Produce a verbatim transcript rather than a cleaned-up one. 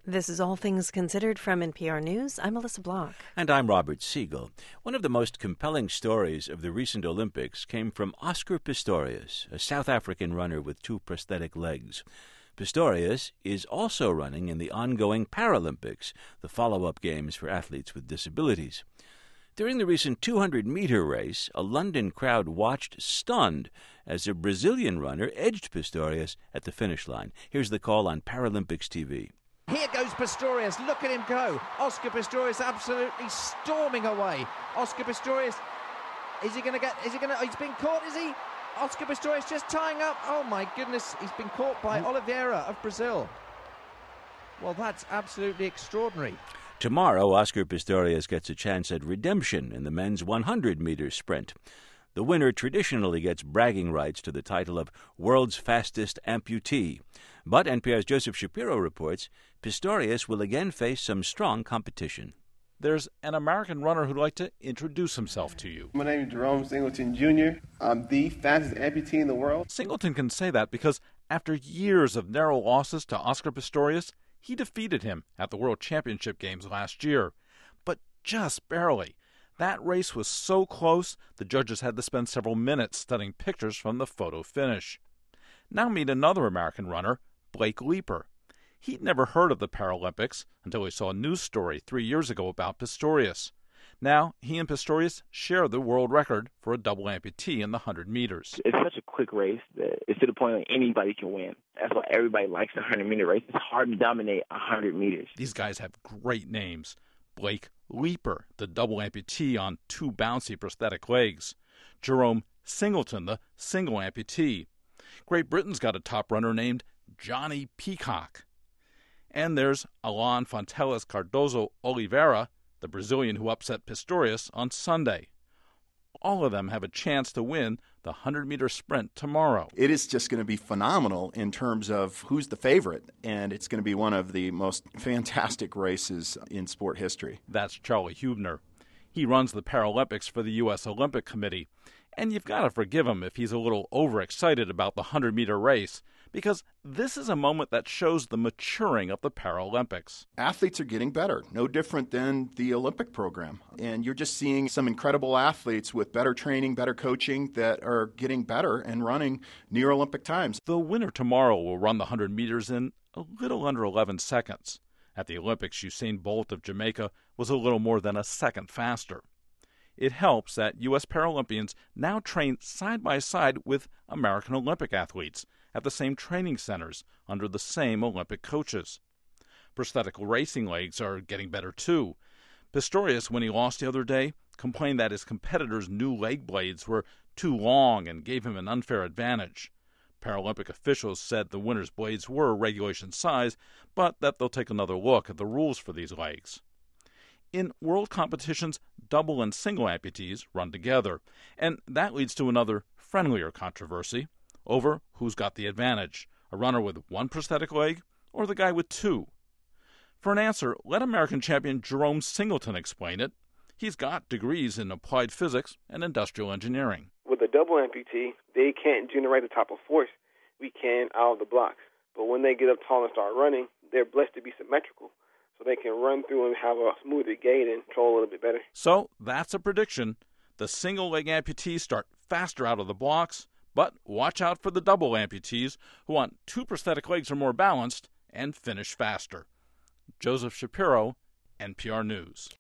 This is All Things Considered from N P R News. I'm Melissa Block. And I'm Robert Siegel. One of the most compelling stories of the recent Olympics came from Oscar Pistorius, a South African runner with two prosthetic legs. Pistorius is also running in the ongoing Paralympics, the follow-up games for athletes with disabilities. During the recent two hundred meter race, a London crowd watched stunned as a Brazilian runner edged Pistorius at the finish line. Here's the call on Paralympics T V. Here goes Pistorius. Look at him go. Oscar Pistorius absolutely storming away. Oscar Pistorius, is he going to get, is he going to, he's been caught, is he? Oscar Pistorius just tying up. Oh my goodness, he's been caught by Oliveira of Brazil. Well, that's absolutely extraordinary. Tomorrow, Oscar Pistorius gets a chance at redemption in the men's one hundred meter sprint. The winner traditionally gets bragging rights to the title of World's Fastest Amputee. But N P R's Joseph Shapiro reports Pistorius will again face some strong competition. There's an American runner who'd like to introduce himself to you. My name is Jerome Singleton, Junior I'm the fastest amputee in the world. Singleton can say that because after years of narrow losses to Oscar Pistorius, he defeated him at the World Championship Games last year. But just barely. That race was so close, the judges had to spend several minutes studying pictures from the photo finish. Now meet another American runner, Blake Leeper. He'd never heard of the Paralympics until he saw a news story three years ago about Pistorius. Now, he and Pistorius share the world record for a double amputee in the one hundred meters. It's such a quick race that it's to the point that anybody can win. That's why everybody likes the one hundred meter race. It's hard to dominate one hundred meters. These guys have great names. Blake Leeper, the double amputee on two bouncy prosthetic legs. Jerome Singleton, the single amputee. Great Britain's got a top runner named Johnny Peacock. And there's Alan Fonteles Cardozo Oliveira, the Brazilian who upset Pistorius on Sunday. All of them have a chance to win the one hundred meter sprint tomorrow. It is just going to be phenomenal in terms of who's the favorite, and it's going to be one of the most fantastic races in sport history. That's Charlie Hubner. He runs the Paralympics for the U S Olympic Committee, and you've got to forgive him if he's a little overexcited about the one hundred meter race, because this is a moment that shows the maturing of the Paralympics. Athletes are getting better, no different than the Olympic program. And you're just seeing some incredible athletes with better training, better coaching that are getting better and running near Olympic times. The winner tomorrow will run the one hundred meters in a little under eleven seconds. At the Olympics, Usain Bolt of Jamaica was a little more than a second faster. It helps that U S Paralympians now train side by side with American Olympic athletes at the same training centers under the same Olympic coaches. Prosthetic racing legs are getting better too. Pistorius, when he lost the other day, complained that his competitors' new leg blades were too long and gave him an unfair advantage. Paralympic officials said the winner's blades were regulation size, but that they'll take another look at the rules for these legs. In world competitions, double and single amputees run together, and that leads to another friendlier controversy over who's got the advantage, a runner with one prosthetic leg or the guy with two. For an answer, let American champion Jerome Singleton explain it. He's got degrees in applied physics and industrial engineering. With a double amputee, they can't generate the type of force we can out of the blocks. But when they get up tall and start running, they're blessed to be symmetrical, so they can run through and have a smoother gait and control a little bit better. So that's a prediction. The single-leg amputees start faster out of the blocks, but watch out for the double amputees who want two prosthetic legs or more balanced and finish faster. Joseph Shapiro, N P R News.